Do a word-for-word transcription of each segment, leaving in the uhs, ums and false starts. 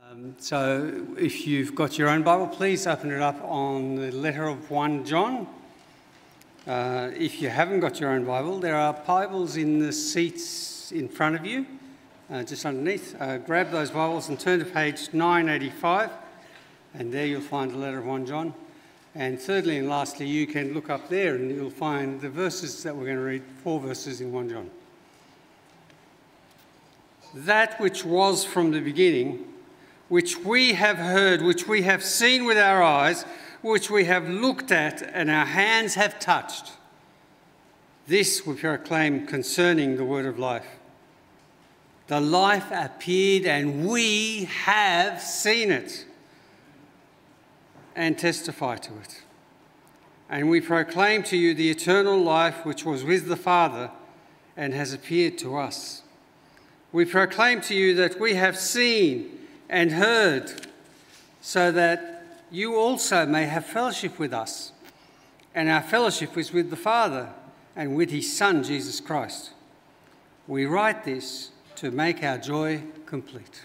Um, so if you've got your own Bible, please open it up on the letter of First John. Uh, if you haven't got your own Bible, there are Bibles in the seats in front of you, uh, just underneath. Uh, grab those Bibles and turn to page nine eighty-five, and there you'll find the letter of First John. And thirdly and lastly, you can look up there and you'll find the verses that we're going to read, four verses in First John. That which was from the beginning, which we have heard, which we have seen with our eyes, which we have looked at and our hands have touched. This we proclaim concerning the word of life. The life appeared and we have seen it and testify to it. And we proclaim to you the eternal life which was with the Father and has appeared to us. We proclaim to you that we have seen and heard, so that you also may have fellowship with us. And our fellowship is with the Father and with his Son, Jesus Christ. We write this to make our joy complete.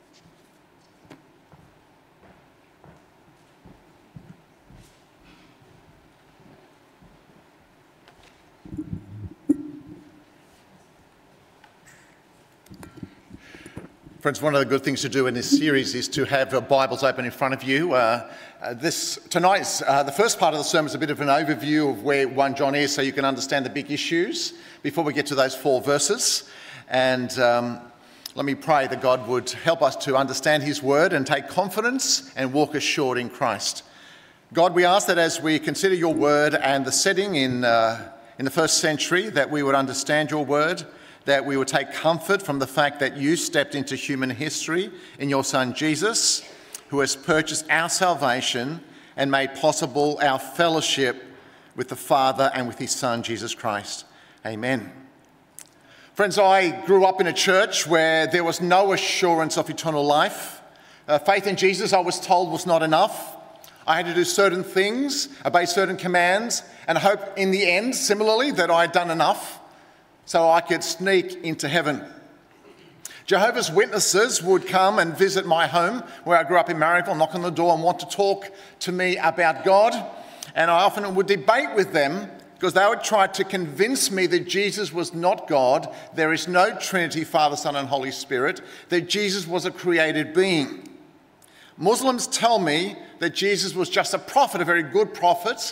Friends, one of the good things to do in this series is to have your Bibles open in front of you. Uh, uh, this tonight's uh, the first part of the sermon is a bit of an overview of where First John is, so you can understand the big issues before we get to those four verses. And um, let me pray that God would help us to understand his word and take confidence and walk assured in Christ. God, we ask that as we consider your word and the setting in uh, in the first century, that we would understand your word, that we would take comfort from the fact that you stepped into human history in your Son Jesus, who has purchased our salvation and made possible our fellowship with the Father and with his Son, Jesus Christ. Amen. Friends, I grew up in a church where there was no assurance of eternal life. Uh, faith in Jesus, I was told, was not enough. I had to do certain things, obey certain commands, and hope in the end, similarly, that I had done enough so I could sneak into heaven. Jehovah's Witnesses would come and visit my home where I grew up in Marrickville, knock on the door and want to talk to me about God. And I often would debate with them because they would try to convince me that Jesus was not God, there is no Trinity, Father, Son and Holy Spirit, that Jesus was a created being. Muslims tell me that Jesus was just a prophet, a very good prophet,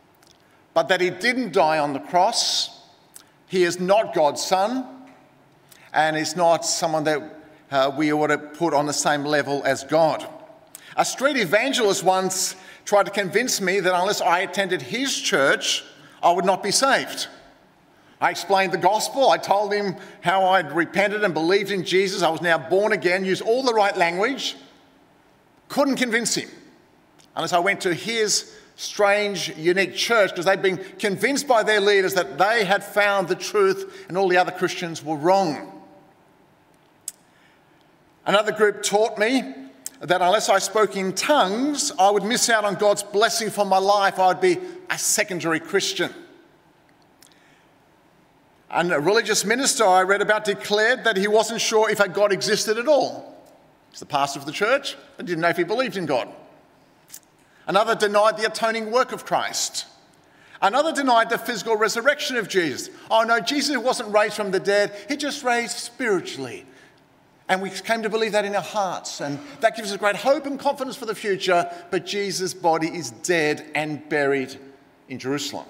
but that he didn't die on the cross. He is not God's son, and is not someone that uh, we ought to put on the same level as God. A street evangelist once tried to convince me that unless I attended his church, I would not be saved. I explained the gospel. I told him how I'd repented and believed in Jesus. I was now born again, used all the right language. Couldn't convince him unless I went to his strange, unique church, because they'd been convinced by their leaders that they had found the truth and all the other Christians were wrong. Another group taught me that unless I spoke in tongues, I would miss out on God's blessing for my life. I would be a secondary Christian. And a religious minister I read about declared that he wasn't sure if a God existed at all. He's the pastor of the church, but didn't know if he believed in God. Another denied the atoning work of Christ. Another denied the physical resurrection of Jesus. Oh no, Jesus wasn't raised from the dead, he just raised spiritually. And we came to believe that in our hearts, and that gives us great hope and confidence for the future, but Jesus' body is dead and buried in Jerusalem.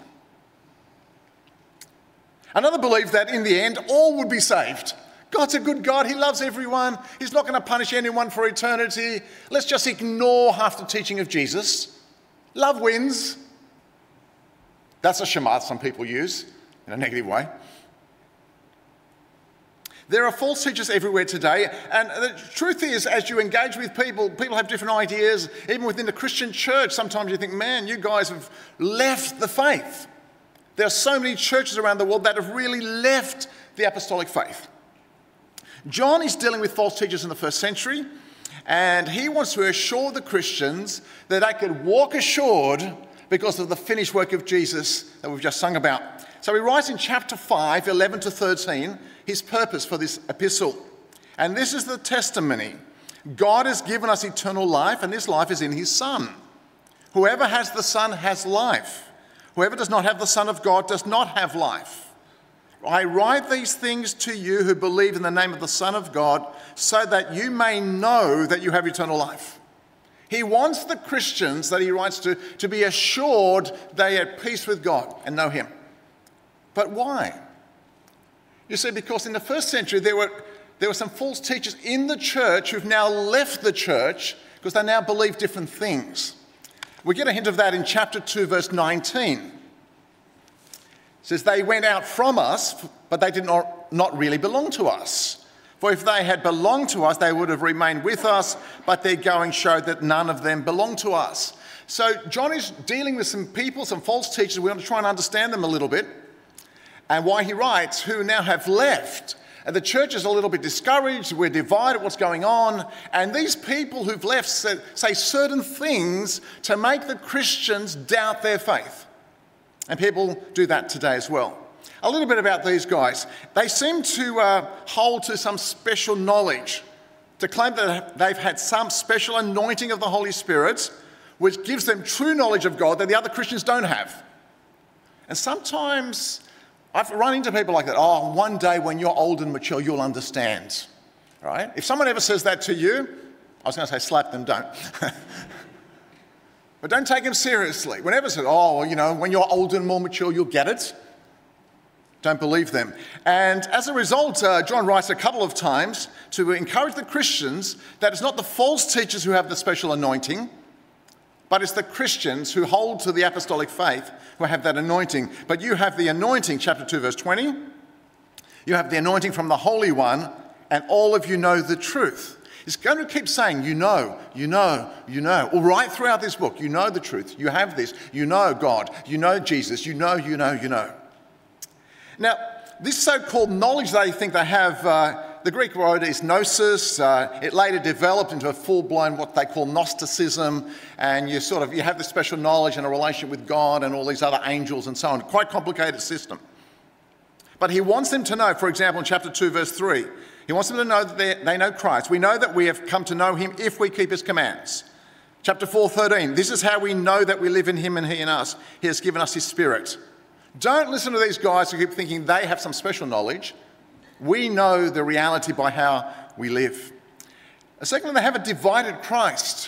Another believed that in the end, all would be saved. God's a good God, he loves everyone, he's not going to punish anyone for eternity. Let's just ignore half the teaching of Jesus. Love wins. That's a shema some people use in a negative way. There are false teachers everywhere today, and the truth is, as you engage with people, people have different ideas. Even within the Christian church, sometimes you think, man, you guys have left the faith. There are so many churches around the world that have really left the apostolic faith. John is dealing with false teachers in the first century, and he wants to assure the Christians that they could walk assured because of the finished work of Jesus that we've just sung about. So he writes in chapter five, eleven to thirteen, his purpose for this epistle. And this is the testimony God has given us eternal life, and this life is in his Son. Whoever has the Son has life. Whoever does not have the Son of God does not have life. I write these things to you who believe in the name of the Son of God, so that you may know that you have eternal life. He wants the Christians that he writes to to be assured they are at peace with God and know him. But why? You see, because in the first century there were, there were some false teachers in the church who've now left the church because they now believe different things. We get a hint of that in chapter two, verse nineteen. It says, they went out from us, but they did not, not really belong to us. For if they had belonged to us, they would have remained with us, but their going showed that none of them belonged to us. So John is dealing with some people, some false teachers. We want to try and understand them a little bit. And why he writes, who now have left. And the church is a little bit discouraged. We're divided. What's going on? And these people who've left say, say certain things to make the Christians doubt their faith. And people do that today as well. A little bit about these guys. They seem to uh, hold to some special knowledge, to claim that they've had some special anointing of the Holy Spirit, which gives them true knowledge of God that the other Christians don't have. And sometimes I've run into people like that. Oh, one day when you're old and mature, you'll understand. Right? If someone ever says that to you, I was going to say slap them, don't. But don't take them seriously. Whenever they say, oh, well, you know, when you're older and more mature, you'll get it. Don't believe them. And as a result, uh, John writes a couple of times to encourage the Christians that it's not the false teachers who have the special anointing, but it's the Christians who hold to the apostolic faith who have that anointing. But you have the anointing, chapter two, verse twenty. You have the anointing from the Holy One, and all of you know the truth. It's going to keep saying, you know, you know, you know. All right throughout this book, you know the truth. You have this. You know God. You know Jesus. You know, you know, you know. Now, this so-called knowledge they think they have, uh, the Greek word is gnosis. Uh, it later developed into a full-blown what they call Gnosticism, and you sort of you have this special knowledge and a relation with God and all these other angels and so on. Quite complicated system. But he wants them to know, for example, in chapter two, verse three, he wants them to know that they, they know Christ. We know that we have come to know him if we keep his commands. Chapter four, thirteen, this is how we know that we live in him and he in us. He has given us his Spirit. Don't listen to these guys who keep thinking they have some special knowledge. We know the reality by how we live. Secondly, they have a divided Christ.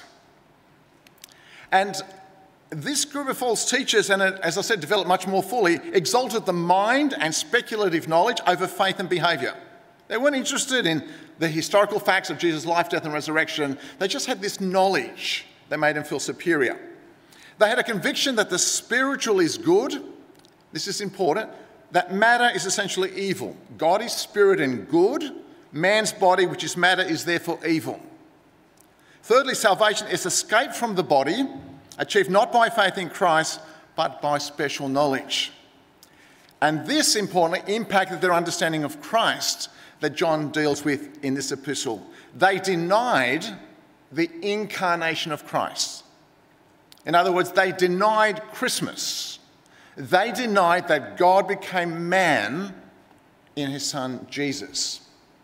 And this group of false teachers, and it, as I said, developed much more fully, exalted the mind and speculative knowledge over faith and behaviour. They weren't interested in the historical facts of Jesus' life, death and resurrection. They just had this knowledge that made them feel superior. They had a conviction that the spiritual is good. This is important. That matter is essentially evil. God is spirit and good. Man's body, which is matter, is therefore evil. Thirdly, salvation is escape from the body, achieved not by faith in Christ, but by special knowledge. And this, importantly, impacted their understanding of Christ that John deals with in this epistle. They denied the incarnation of Christ. In other words, they denied Christmas. They denied that God became man in his son Jesus.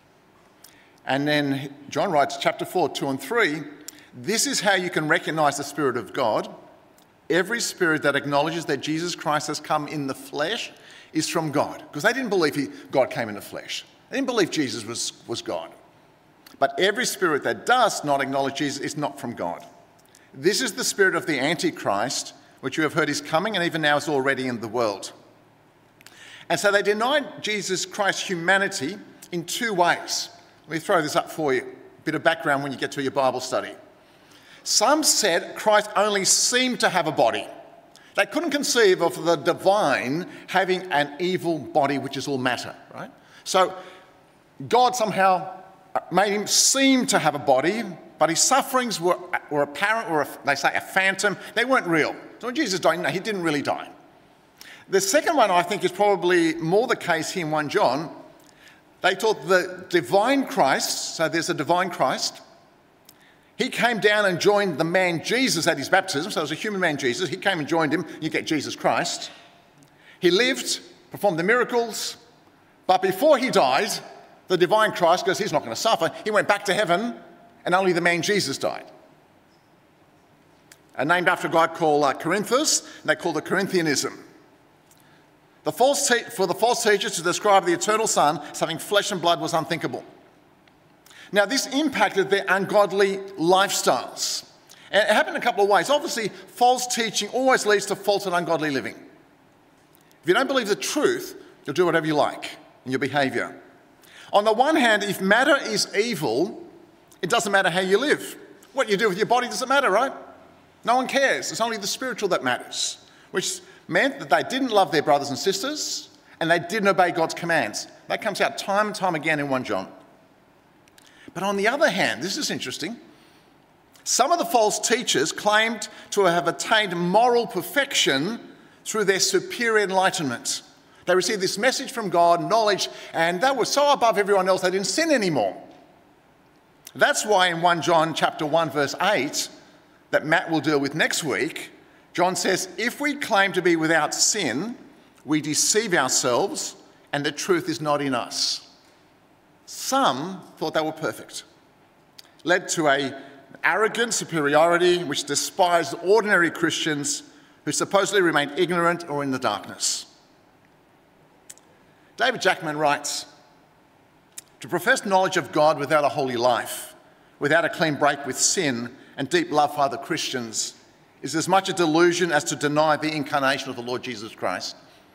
And then John writes, chapter four, two and three, this is how you can recognize the Spirit of God. Every spirit that acknowledges that Jesus Christ has come in the flesh is from God. Because they didn't believe he, God came in the flesh. They didn't believe Jesus was, was God. But every spirit that does not acknowledge Jesus is not from God. This is the spirit of the Antichrist, which you have heard is coming and even now is already in the world. And so they denied Jesus Christ's humanity in two ways. Let me throw this up for you. A bit of background when you get to your Bible study. Some said Christ only seemed to have a body. They couldn't conceive of the divine having an evil body, which is all matter, right? So God somehow made him seem to have a body, but his sufferings were, were apparent, or they say a phantom. They weren't real. So when Jesus died, no, he didn't really die. The second one, I think, is probably more the case here in First John. They taught the divine Christ, so there's a divine Christ. He came down and joined the man Jesus at his baptism, so it was a human man Jesus. He came and joined him, you get Jesus Christ. He lived, performed the miracles, but before he died, the divine Christ, because he's not going to suffer, he went back to heaven and only the man Jesus died. And named after a guy called uh, Corinthus, and they called it Corinthianism. The false te- for the false teachers to describe the eternal Son as having flesh and blood was unthinkable. Now, this impacted their ungodly lifestyles. And it happened in a couple of ways. Obviously, false teaching always leads to false and ungodly living. If you don't believe the truth, you'll do whatever you like in your behaviour. On the one hand, if matter is evil, it doesn't matter how you live. What you do with your body doesn't matter, right? No one cares. It's only the spiritual that matters, which meant that they didn't love their brothers and sisters and they didn't obey God's commands. That comes out time and time again in First John. But on the other hand, this is interesting, some of the false teachers claimed to have attained moral perfection through their superior enlightenment. They received this message from God, knowledge, and they were so above everyone else they didn't sin anymore. That's why in First John chapter one verse eight, that Matt will deal with next week, John says, if we claim to be without sin, we deceive ourselves and the truth is not in us. Some thought they were perfect. Led to an arrogant superiority which despised ordinary Christians who supposedly remained ignorant or in the darkness. David Jackman writes, to profess knowledge of God without a holy life, without a clean break with sin and deep love for other Christians, is as much a delusion as to deny the incarnation of the Lord Jesus Christ.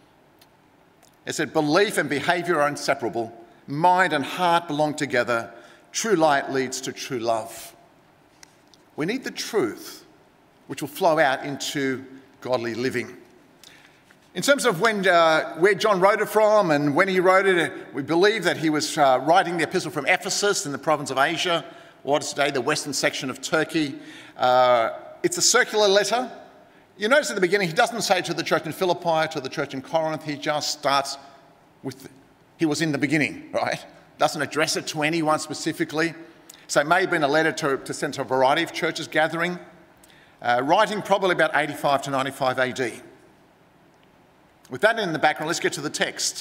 It said, belief and behaviour are inseparable. Mind and heart belong together. True light leads to true love. We need the truth, which will flow out into godly living. In terms of when, uh, where John wrote it from and when he wrote it, we believe that he was uh, writing the epistle from Ephesus in the province of Asia, what is today the western section of Turkey. Uh, it's a circular letter. You notice at the beginning, he doesn't say to the church in Philippi, to the church in Corinth, he just starts with, the, he was in the beginning, right? Doesn't address it to anyone specifically. So it may have been a letter to, to send to a variety of churches gathering, uh, writing probably about eighty-five to ninety-five A D. With that in the background, let's get to the text.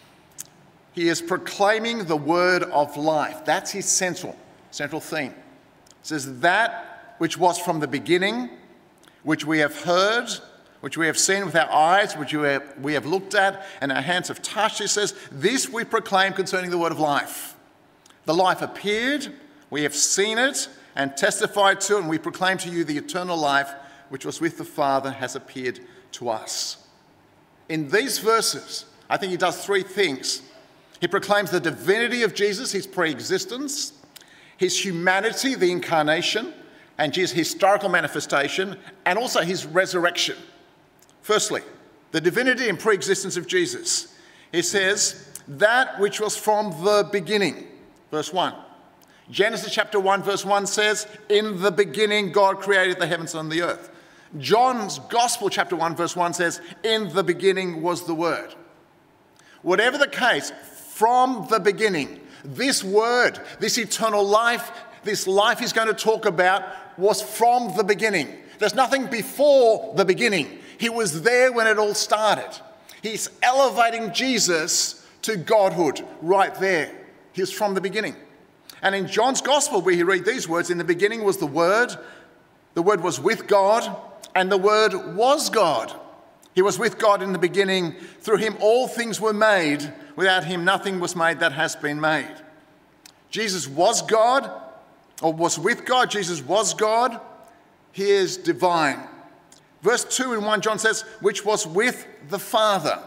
He is proclaiming the word of life. That's his central, central theme. It says, that which was from the beginning, which we have heard, which we have seen with our eyes, which we have, we have looked at, and our hands have touched. It says, this we proclaim concerning the word of life. The life appeared, we have seen it, and testified to it, and we proclaim to you the eternal life, which was with the Father, has appeared to us. In these verses, I think he does three things. He proclaims the divinity of Jesus, his pre-existence, his humanity, the incarnation, and Jesus' historical manifestation, and also his resurrection. Firstly, the divinity and pre-existence of Jesus. He says, that which was from the beginning, verse one. Genesis chapter one, verse one says, in the beginning God created the heavens and the earth. John's Gospel, chapter one, verse one says, in the beginning was the Word. Whatever the case, from the beginning, this Word, this eternal life, this life he's going to talk about was from the beginning. There's nothing before the beginning. He was there when it all started. He's elevating Jesus to Godhood right there. He was from the beginning. And in John's Gospel, where he read these words, in the beginning was the Word, the Word was with God, and the Word was God. He was with God in the beginning. Through him all things were made. Without him nothing was made that has been made. Jesus was God, or was with God. Jesus was God. He is divine. Verse two in First John says, which was with the Father.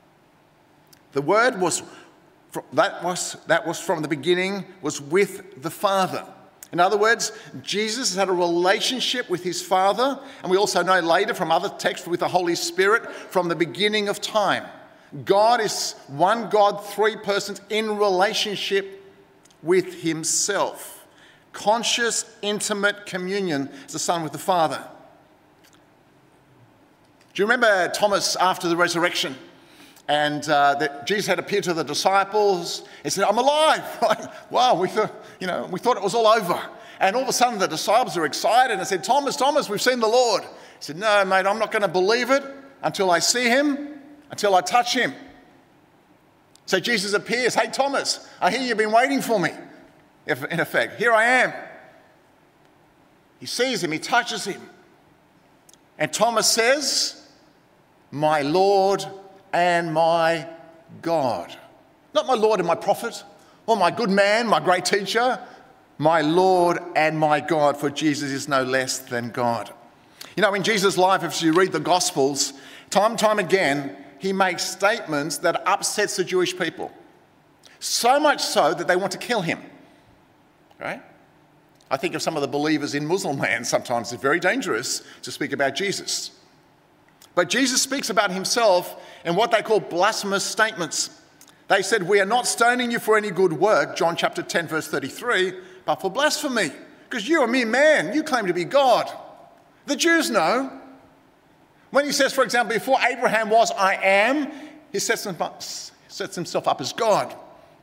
The Word was, that was, that was from the beginning, was with the Father. In other words, Jesus had a relationship with his Father, and we also know later from other texts with the Holy Spirit from the beginning of time. God is one God, three persons in relationship with himself. Conscious, intimate communion as the Son with the Father. Do you remember Thomas after the resurrection? And uh, that Jesus had appeared to the disciples. He said, I'm alive. Wow, we thought, you know, we thought it was all over. And all of a sudden the disciples are excited and said, Thomas, Thomas, we've seen the Lord. He said, no, mate, I'm not going to believe it until I see him, until I touch him. So Jesus appears. Hey, Thomas, I hear you've been waiting for me. In effect, here I am. He sees him, he touches him. And Thomas says, "My Lord and my God." Not my Lord and my prophet, or my good man, my great teacher. My Lord and my God, for Jesus is no less than God. You know, in Jesus' life, if you read the Gospels, time and time again, he makes statements that upsets the Jewish people. So much so that they want to kill him, right? I think of some of the believers in Muslim land. Sometimes it's very dangerous to speak about Jesus. But Jesus speaks about himself in what they call blasphemous statements. They said, "We are not stoning you for any good work," John chapter ten, verse thirty-three, "but for blasphemy, because you're a mere man. You claim to be God." The Jews know. When he says, for example, "Before Abraham was, I am," he sets himself up as God.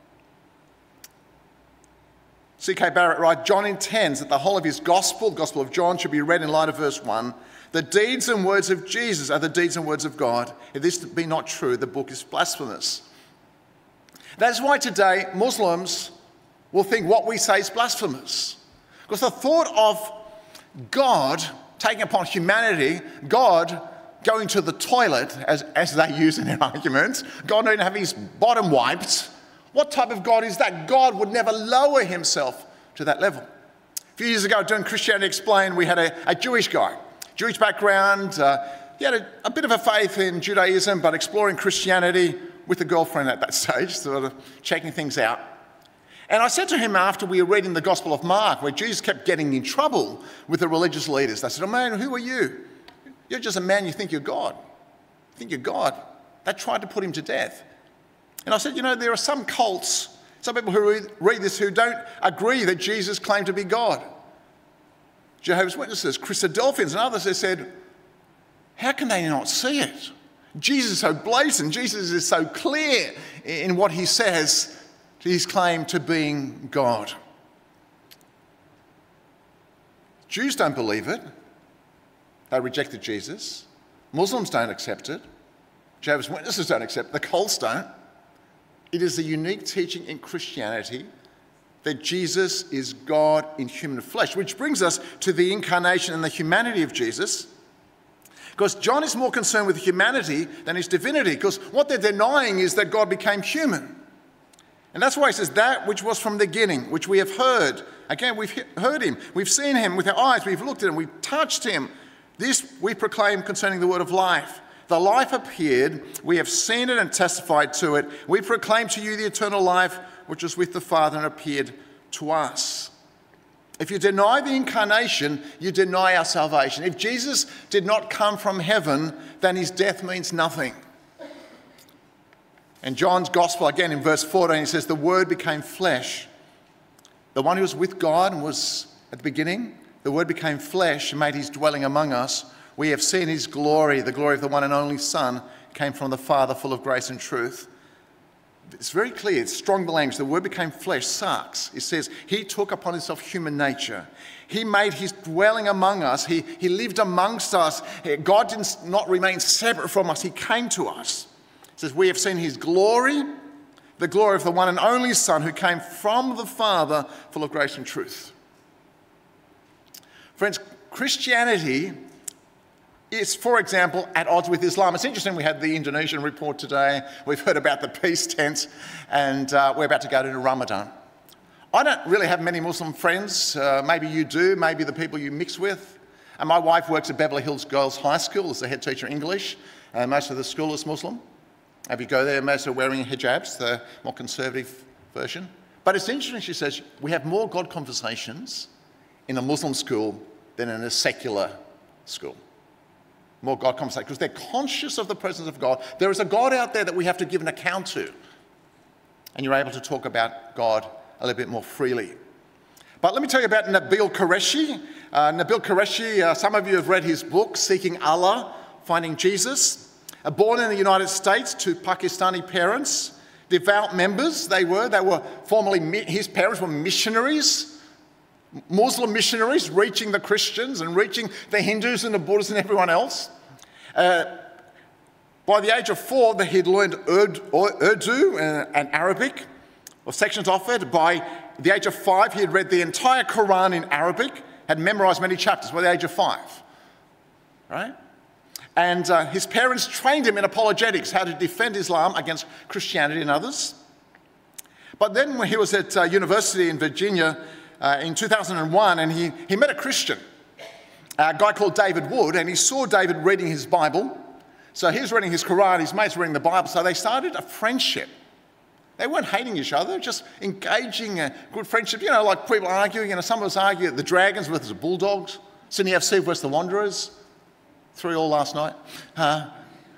C K Barrett writes, John intends that the whole of his gospel, the Gospel of John, should be read in light of verse one. The deeds and words of Jesus are the deeds and words of God. If this be not true, the book is blasphemous. That's why today Muslims will think what we say is blasphemous. Because the thought of God taking upon humanity, God going to the toilet, as, as they use in their arguments, God not even having his bottom wiped, what type of God is that? God would never lower himself to that level. A few years ago, doing Christianity Explained, we had a, a Jewish guy, Jewish background. Uh, he had a, a bit of a faith in Judaism, but exploring Christianity with a girlfriend at that stage, sort of checking things out. And I said to him after we were reading the Gospel of Mark, where Jesus kept getting in trouble with the religious leaders. They said, "Oh man, who are you? You're just a man, you think you're God. You think you're God." They tried to put him to death. And I said, you know, there are some cults, some people who read, read this who don't agree that Jesus claimed to be God. Jehovah's Witnesses, Christadelphians and others have said, how can they not see it? Jesus is so blatant, Jesus is so clear in what he says to his claim to being God. Jews don't believe it. They rejected Jesus. Muslims don't accept it. Jehovah's Witnesses don't accept it. The cults don't. It is a unique teaching in Christianity that Jesus is God in human flesh, which brings us to the incarnation and the humanity of Jesus. Because John is more concerned with humanity than his divinity, because what they're denying is that God became human. And that's why he says that which was from the beginning, which we have heard. Again, we've heard him, we've seen him with our eyes, we've looked at him, we've touched him. This we proclaim concerning the word of life. The life appeared, we have seen it and testified to it. We proclaim to you the eternal life which was with the Father and appeared to us. If you deny the incarnation, you deny our salvation. If Jesus did not come from heaven, then his death means nothing. And John's Gospel, again in verse fourteen, he says, the Word became flesh. The one who was with God and was at the beginning, the Word became flesh and made his dwelling among us. We have seen his glory, the glory of the one and only Son, came from the Father, full of grace and truth. It's very clear, it's strong language. The Word became flesh, sarx. It says he took upon himself human nature. He made his dwelling among us. He, he lived amongst us. God did not remain separate from us. He came to us. It says we have seen his glory, the glory of the one and only Son who came from the Father, full of grace and truth. Friends, Christianity is, for example, at odds with Islam. It's interesting, we had the Indonesian report today. We've heard about the peace tent, and uh, we're about to go to Ramadan. I don't really have many Muslim friends. Uh, maybe you do, maybe the people you mix with. And my wife works at Beverly Hills Girls High School as the head teacher of English. Uh, most of the school is Muslim. If you go there, most are wearing hijabs, the more conservative version. But it's interesting, she says, we have more God conversations in a Muslim school than in a secular school. More God conversation, because they're conscious of the presence of God. There is a God out there that we have to give an account to. And you're able to talk about God a little bit more freely. But let me tell you about Nabeel Qureshi. Uh, Nabeel Qureshi, uh, some of you have read his book, Seeking Allah, Finding Jesus. Uh, born in the United States to Pakistani parents, devout members they were. They were formerly, his parents were missionaries. Muslim missionaries reaching the Christians and reaching the Hindus and the Buddhists and everyone else. Uh, by the age of four, they had learned Urdu and Arabic, or sections of it. By the age of five, he had read the entire Quran in Arabic, had memorized many chapters by the age of five, right? And uh, his parents trained him in apologetics, how to defend Islam against Christianity and others. But then when he was at uh, university in Virginia uh, in two thousand one, and he, he met a Christian, a guy called David Wood, and he saw David reading his Bible. So he was reading his Quran, his mates were reading the Bible, so they started a friendship. They weren't hating each other, just engaging a good friendship. You know, like people arguing, you know, some of us argue the Dragons versus the Bulldogs, Sydney F C versus the Wanderers, three all last night. Uh,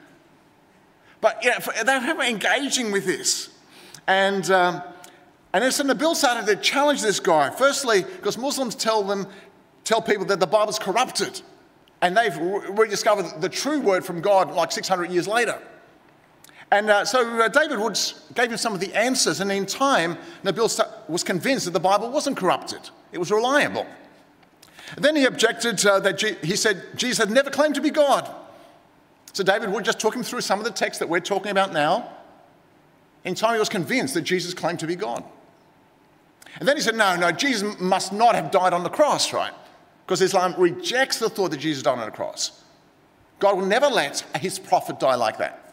but you know, they were engaging with this. And, um, and then so Nabil started to challenge this guy. Firstly, because Muslims tell them, tell people that the Bible's corrupted. And they've rediscovered the true word from God like six hundred years later. And uh, so uh, David Woods gave him some of the answers, and in time, Nabil was convinced that the Bible wasn't corrupted. It was reliable. And then he objected uh, that G- he said Jesus had never claimed to be God. So David Wood just took him through some of the texts that we're talking about now. In time, he was convinced that Jesus claimed to be God. And then he said, no, no, Jesus must not have died on the cross, right? Because Islam rejects the thought that Jesus died on the cross. God will never let his prophet die like that.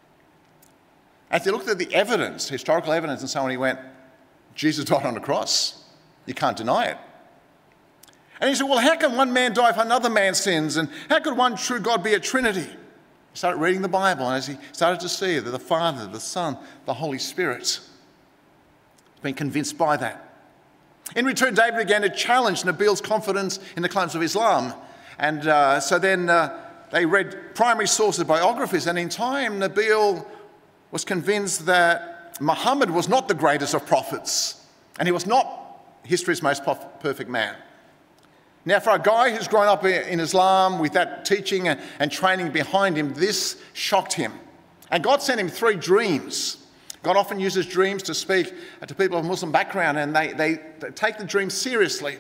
As he looked at the evidence, historical evidence, and so on, he went, Jesus died on the cross. You can't deny it. And he said, well, how can one man die for another man's sins? And how could one true God be a Trinity? He started reading the Bible, and as he started to see that the Father, the Son, the Holy Spirit, he's been convinced by that. In return, David began to challenge Nabil's confidence in the claims of Islam. And uh, so then uh, they read primary sources, biographies, and in time, Nabil was convinced that Muhammad was not the greatest of prophets, and he was not history's most perfect man. Now, for a guy who's grown up in Islam with that teaching and training behind him, this shocked him. And God sent him three dreams. God often uses dreams to speak to people of Muslim background, and they, they, they take the dreams seriously.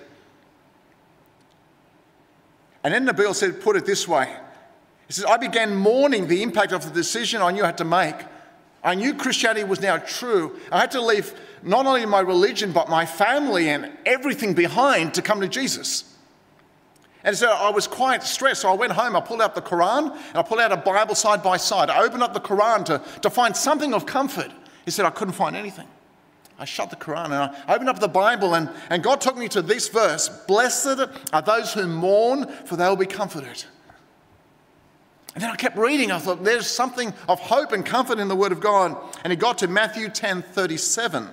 And then Nabil said, put it this way. He says, I began mourning the impact of the decision I knew I had to make. I knew Christianity was now true. I had to leave not only my religion, but my family and everything behind to come to Jesus. And so I was quite stressed. So I went home, I pulled out the Quran, and I pulled out a Bible side by side. I opened up the Quran to, to find something of comfort. He said, I couldn't find anything. I shut the Quran and I opened up the Bible, and, and God took me to this verse. Blessed are those who mourn, for they will be comforted. And then I kept reading. I thought, there's something of hope and comfort in the Word of God. And he got to Matthew ten thirty-seven,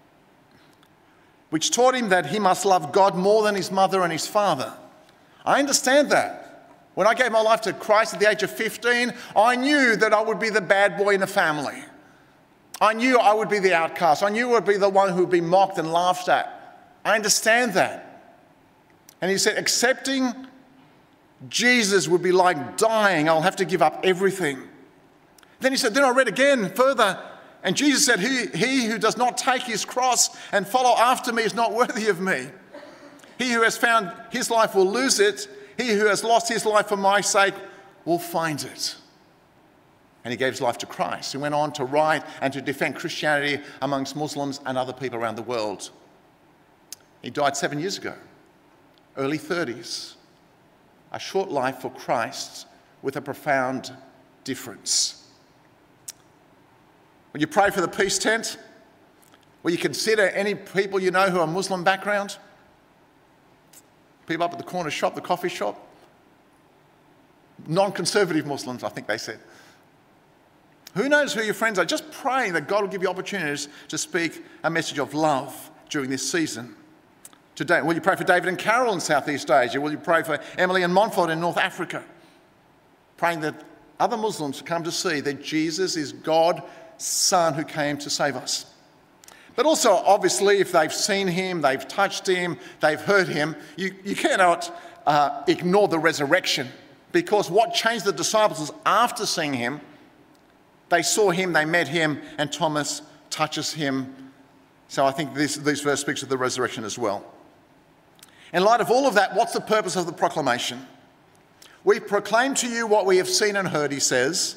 which taught him that he must love God more than his mother and his father. I understand that. When I gave my life to Christ at the age of fifteen, I knew that I would be the bad boy in the family. I knew I would be the outcast. I knew I would be the one who would be mocked and laughed at. I understand that. And he said, accepting Jesus would be like dying. I'll have to give up everything. Then he said, then I read again further, and Jesus said, he, he who does not take his cross and follow after me is not worthy of me. He who has found his life will lose it. He who has lost his life for my sake will find it. And he gave his life to Christ. He went on to write and to defend Christianity amongst Muslims and other people around the world. He died seven years ago, early thirties. A short life for Christ with a profound difference. When you pray for the peace tent, will you consider any people you know who are Muslim background? People up at the corner shop, the coffee shop? Non-conservative Muslims, I think they said. Who knows who your friends are? Just praying that God will give you opportunities to speak a message of love during this season. Today, will you pray for David and Carol in Southeast Asia? Will you pray for Emily and Montfort in North Africa? Praying that other Muslims come to see that Jesus is God's Son who came to save us. But also, obviously, if they've seen him, they've touched him, they've heard him, you, you cannot uh, ignore the resurrection, because what changed the disciples is after seeing him, they saw him, they met him, and Thomas touches him. So I think this, this verse speaks of the resurrection as well. In light of all of that, what's the purpose of the proclamation? We proclaim to you what we have seen and heard, he says,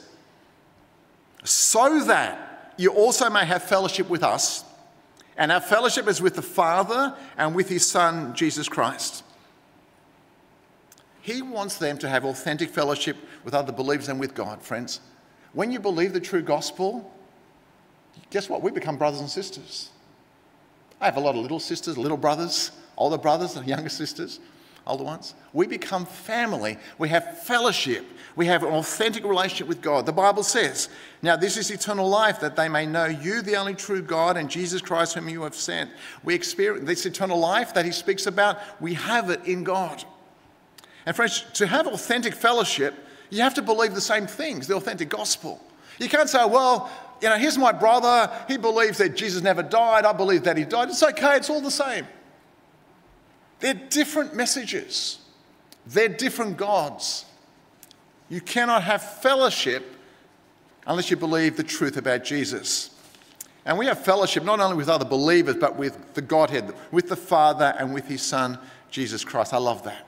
so that you also may have fellowship with us. And our fellowship is with the Father and with his Son, Jesus Christ. He wants them to have authentic fellowship with other believers and with God, friends. When you believe the true gospel, guess what? We become brothers and sisters. I have a lot of little sisters, little brothers, older brothers and younger sisters, older ones. We become family. We have fellowship. We have an authentic relationship with God. The Bible says, now this is eternal life, that they may know you, the only true God, and Jesus Christ whom you have sent. We experience this eternal life that he speaks about. We have it in God. And friends, to have authentic fellowship, you have to believe the same things, the authentic gospel. You can't say, well, you know, here's my brother. He believes that Jesus never died. I believe that he died. It's okay. It's all the same. They're different messages. They're different gods. You cannot have fellowship unless you believe the truth about Jesus. And we have fellowship not only with other believers, but with the Godhead, with the Father and with his Son, Jesus Christ. I love that.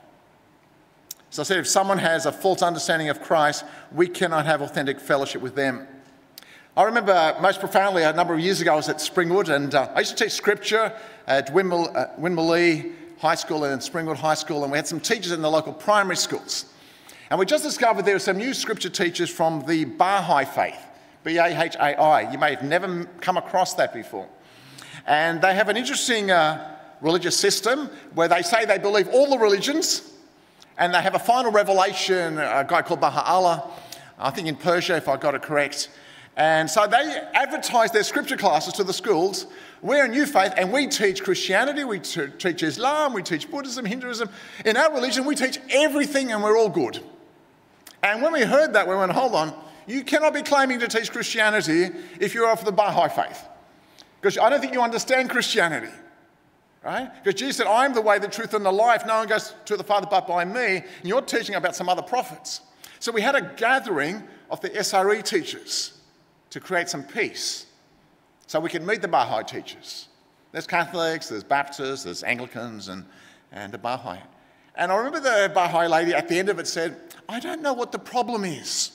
So I said, if someone has a false understanding of Christ, we cannot have authentic fellowship with them. I remember most profoundly a number of years ago I was at Springwood, and uh, I used to teach scripture at Winmale, uh, Winmalee High School and Springwood High School, and we had some teachers in the local primary schools. And we just discovered there were some new scripture teachers from the Baha'i faith, B A H A I. You may have never come across that before. And they have an interesting uh, religious system where they say they believe all the religions, and they have a final revelation, a guy called Baha'u'llah, I think in Persia, if I got it correct. And so they advertise their scripture classes to the schools. We're a new faith and we teach Christianity, we t- teach Islam, we teach Buddhism, Hinduism. In our religion, we teach everything and we're all good. And when we heard that, we went, hold on, you cannot be claiming to teach Christianity if you're of the Baha'i faith. Because I don't think you understand Christianity, right? Because Jesus said, I am the way, the truth and the life. No one goes to the Father but by me. And you're teaching about some other prophets. So we had a gathering of the S R E teachers to create some peace so we can meet the Baha'i teachers. There's Catholics, there's Baptists, there's Anglicans and, and the Baha'i. And I remember the Baha'i lady at the end of it said, I don't know what the problem is.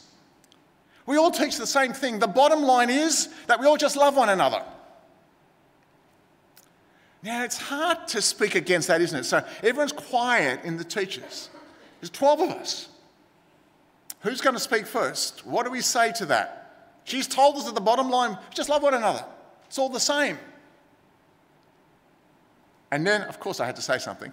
We all teach the same thing. The bottom line is that we all just love one another. Now, it's hard to speak against that, isn't it? So everyone's quiet in the teachers. There's twelve of us. Who's going to speak first? What do we say to that? She's told us at the bottom line, just love one another. It's all the same. And then, of course, I had to say something.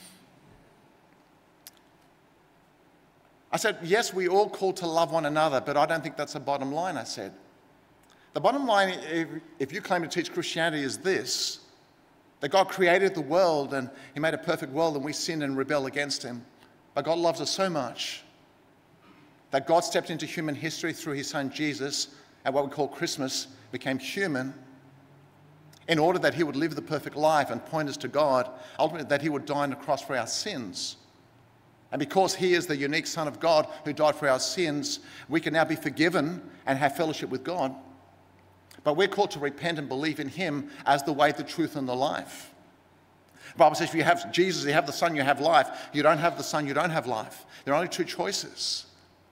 I said, yes, we all call to love one another, but I don't think that's the bottom line, I said. The bottom line, if, if you claim to teach Christianity, is this, that God created the world and he made a perfect world and we sinned and rebelled against him. But God loves us so much that God stepped into human history through his son Jesus, at what we call Christmas, became human, in order that he would live the perfect life and point us to God, ultimately that he would die on the cross for our sins. And because he is the unique Son of God who died for our sins, we can now be forgiven and have fellowship with God. But we're called to repent and believe in him as the way, the truth, and the life. The Bible says if you have Jesus, you have the Son, you have life. You don't have the Son, you don't have life. There are only two choices.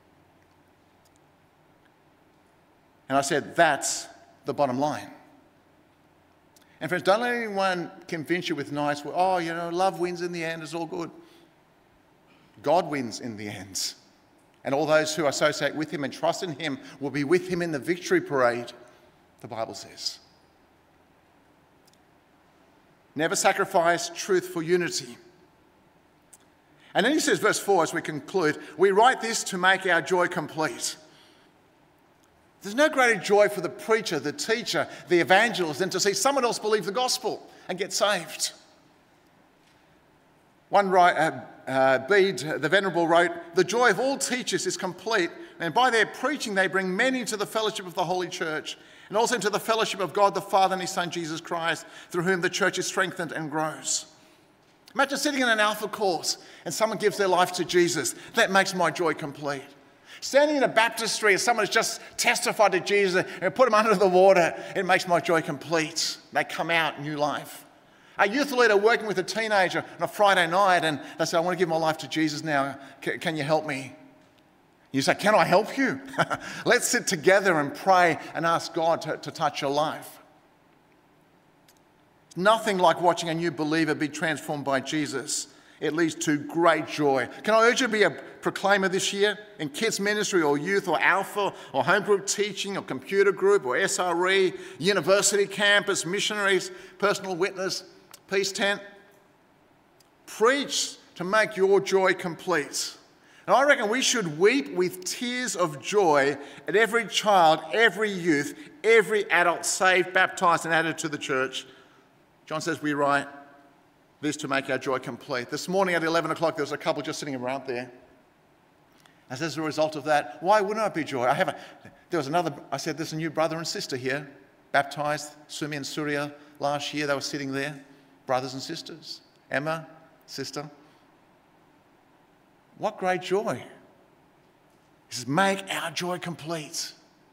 And I said, that's the bottom line. And friends, don't let anyone convince you with nice words, oh, you know, love wins in the end, it's all good. God wins in the end. And all those who associate with him and trust in him will be with him in the victory parade, the Bible says. Never sacrifice truth for unity. And then he says, verse four, as we conclude, we write this to make our joy complete. There's no greater joy for the preacher, the teacher, the evangelist than to see someone else believe the gospel and get saved. One right, uh, uh, Bede, the Venerable, wrote, the joy of all teachers is complete, and by their preaching they bring many into the fellowship of the Holy Church, and also into the fellowship of God the Father and his Son Jesus Christ, through whom the church is strengthened and grows. Imagine sitting in an Alpha course and someone gives their life to Jesus. That makes my joy complete. Standing in a baptistry and someone has just testified to Jesus and put them under the water, it makes my joy complete. They come out new life. A youth leader working with a teenager on a Friday night and they say, I want to give my life to Jesus now. Can, can you help me? You say, can I help you? Let's sit together and pray and ask God to, to touch your life. Nothing like watching a new believer be transformed by Jesus It leads to great joy. Can I urge you to be a proclaimer this year in kids ministry or youth or alpha or home group teaching or computer group or S R E, university campus, missionaries, personal witness, peace tent? Preach to make your joy complete. And I reckon we should weep with tears of joy at every child, every youth, every adult saved, baptised and added to the church. John says we write this to make our joy complete. This morning at eleven o'clock, there was a couple just sitting around there. As as a result of that, why wouldn't I be joy? I have a, there was another, I said, there's a new brother and sister here, baptised, Sumi and Surya, last year. They were sitting there, brothers and sisters. Emma, sister. What great joy. He says, make our joy complete.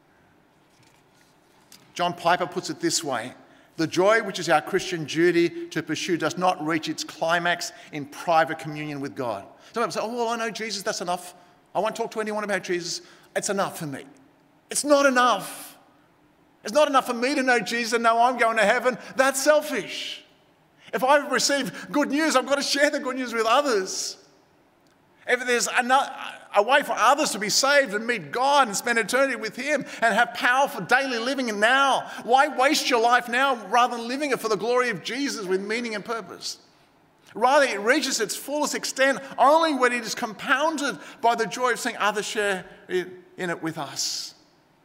John Piper puts it this way: the joy which is our Christian duty to pursue does not reach its climax in private communion with God. Some people say, oh, well, I know Jesus, that's enough. I won't talk to anyone about Jesus. It's enough for me. It's not enough. It's not enough for me to know Jesus and know I'm going to heaven. That's selfish. If I've received good news, I've got to share the good news with others. If there's a way for others to be saved and meet God and spend eternity with Him and have powerful daily living now, why waste your life now rather than living it for the glory of Jesus with meaning and purpose? Rather, it reaches its fullest extent only when it is compounded by the joy of seeing others share in it with us.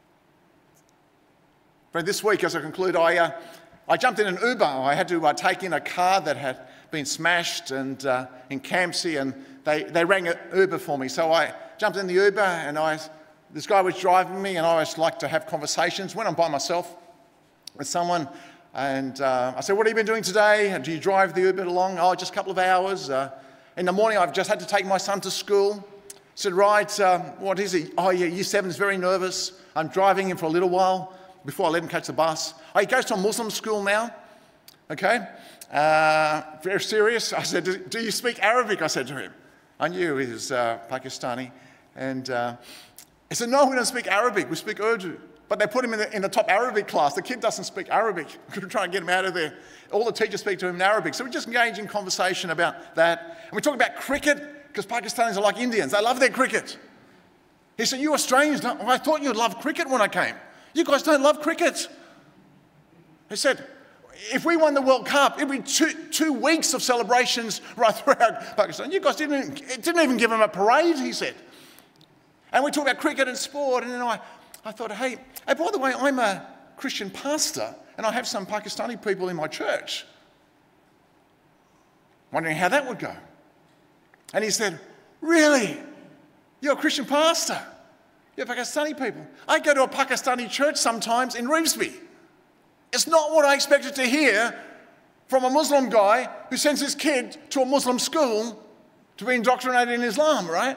But this week, as I conclude, I, uh, I jumped in an Uber. I had to uh, take in a car that had been smashed and uh, in Campsie, and they, they rang an Uber for me. So I jumped in the Uber, and I, this guy was driving me, and I always like to have conversations when I'm by myself with someone. And uh, I said, what have you been doing today? Do you drive the Uber along? Oh, just a couple of hours. Uh, in the morning, I've just had to take my son to school. I said, right, um, what is he? Oh, yeah, year seven is very nervous. I'm driving him for a little while before I let him catch the bus. Oh, he goes to a Muslim school now. Okay. Uh, very serious. I said, do, do you speak Arabic? I said to him. I knew he was uh, Pakistani. And uh, he said, no, we don't speak Arabic. We speak Urdu. But they put him in the, in the top Arabic class. The kid doesn't speak Arabic. We're trying to get him out of there. All the teachers speak to him in Arabic. So we just engage in conversation about that. And we talk about cricket, because Pakistanis are like Indians. They love their cricket. He said, you Australians, don't, I thought you'd love cricket when I came. You guys don't love cricket. He said, if we won the World Cup, it'd be two, two weeks of celebrations right throughout Pakistan. You guys didn't, it didn't even give them a parade, he said. And we talk about cricket and sport, and then I, I thought, hey, hey, by the way, I'm a Christian pastor, and I have some Pakistani people in my church. Wondering how that would go. And he said, really? You're a Christian pastor? You're Pakistani people? I go to a Pakistani church sometimes in Revesby. It's not what I expected to hear from a Muslim guy who sends his kid to a Muslim school to be indoctrinated in Islam, right?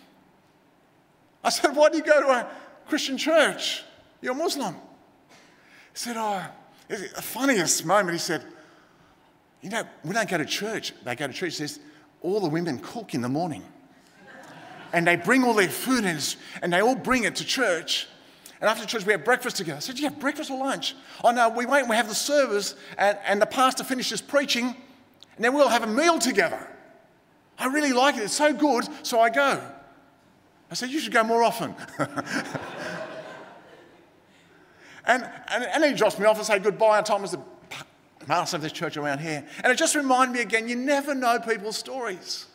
I said, why do you go to a Christian church? You're a Muslim. He said, oh, the funniest moment, he said, you know, when they go to church, they go to church, says, all the women cook in the morning. And they bring all their food in, and they all bring it to church. And after church, we have breakfast together. I said, do you have breakfast or lunch? Oh, no, we wait and we have the service, and, and the pastor finishes preaching, and then we'll have a meal together. I really like it. It's so good, so I go. I said, you should go more often. and, and, and then he drops me off and say goodbye. And Tom was the pastor of this church around here. And it just reminded me again, you never know people's stories.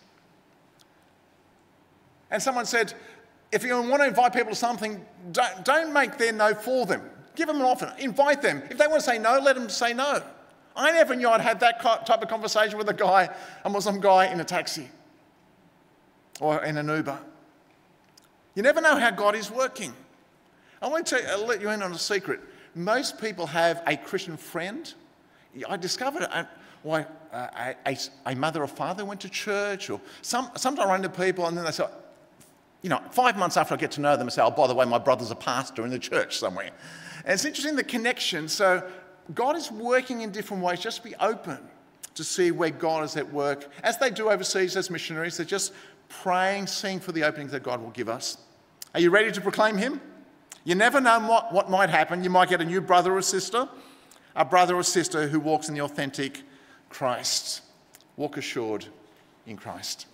And someone said, if you want to invite people to something, don't, don't make their no for them. Give them an offer. Invite them. If they want to say no, let them say no. I never knew I'd had that type of conversation with a guy, a Muslim guy in a taxi or in an Uber. You never know how God is working. I want to tell you, I'll let you in on a secret. Most people have a Christian friend. I discovered it. Why a, a, a mother or father went to church, or some, sometimes I run into people and then they say, you know, five months after I get to know them, I say, oh, by the way, my brother's a pastor in the church somewhere. And it's interesting, the connection. So God is working in different ways. Just be open to see where God is at work. As they do overseas as missionaries, they're just praying, seeing for the openings that God will give us. Are you ready to proclaim Him? You never know what, what might happen. You might get a new brother or sister, a brother or sister who walks in the authentic Christ. Walk assured in Christ.